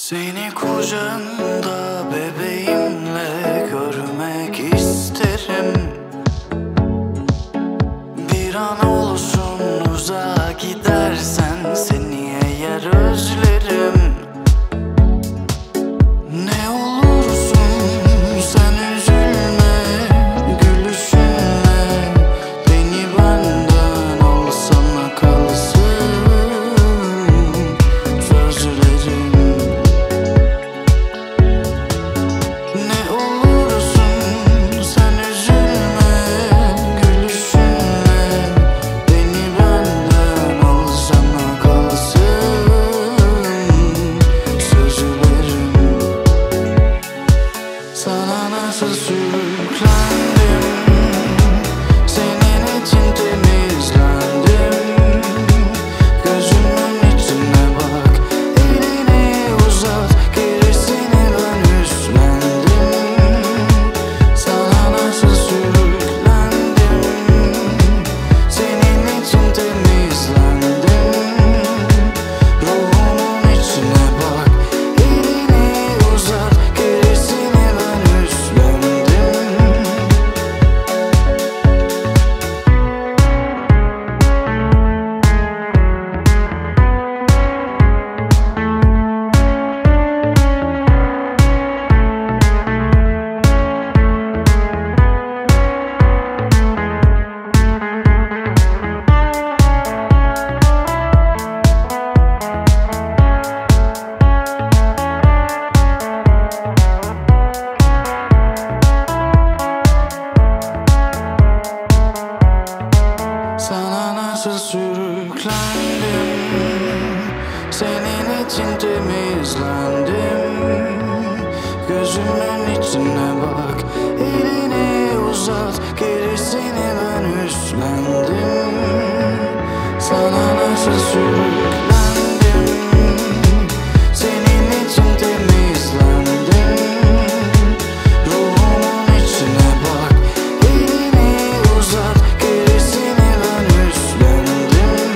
Seni kucağında bebeğimle görmek isterim. Bir an olsun uzağa gidersen seni eğer özlerim. Ne olursun sen üzülme, gülüşünle beni benden alsana kalsın sözlerim. Ne olursun sen üzülme, gülüşünle beni benden alsana kalsın sözlerim. Sana nasıl sürüklendim, senin için temizlendim. Gözümün içine bak, elini uzat, gerisini ben üstlendim. Sana nasıl sürüklendim, senin için temizlendim. Ruhumun içine bak, elini uzat, gerisini ben üstlendim. Sana nasıl sürüklendim, senin için temizlendim. Gözümün içine bak, elini uzat, gerisini ben üstlendim. Sana nasıl sürüklendim, senin için temizlendim. Ruhumun içine bak, elini uzat, gerisini ben üstlendim.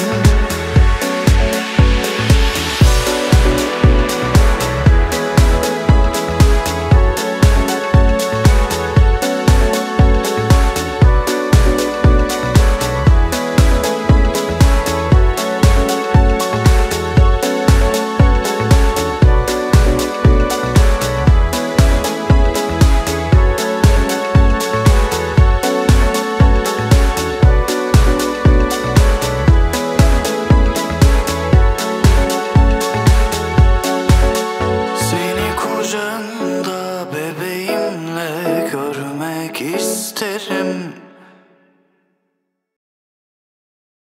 Seni kucağında bebeğimle görmek isterim.